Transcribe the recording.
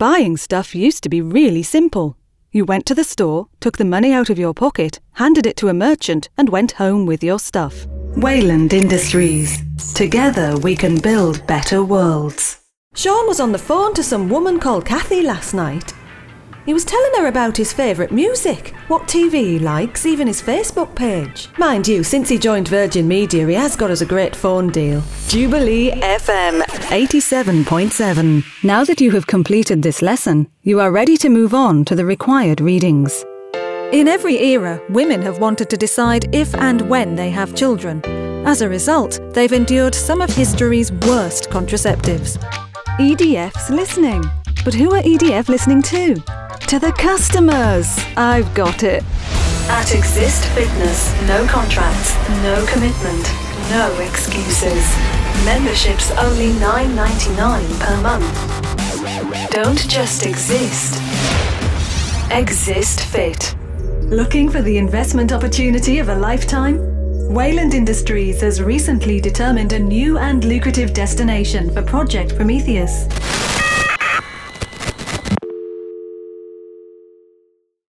Buying stuff used to be really simple. You went to the store, took the money out of your pocket, handed it to a merchant, and went home with your stuff. Wayland Industries. Together we can build better worlds. Sean was on the phone to some woman called Kathy last night. He was telling her about his favourite music, what TV he likes, even his Facebook page. Mind you, since he joined Virgin Media, he has got us a great phone deal. Jubilee FM 87.7. Now that you have completed this lesson, you are ready to move on to the required readings. In every era, women have wanted to decide if and when they have children. As a result, they've endured some of history's worst contraceptives. EDF's listening. But who are EDF listening to? To the customers. I've got it. At Exist Fitness, no contracts, no commitment, no excuses. Membership's only $9.99 per month. Don't just exist. Exist Fit. Looking for the investment opportunity of a lifetime? Wayland Industries has recently determined a new and lucrative destination for Project Prometheus.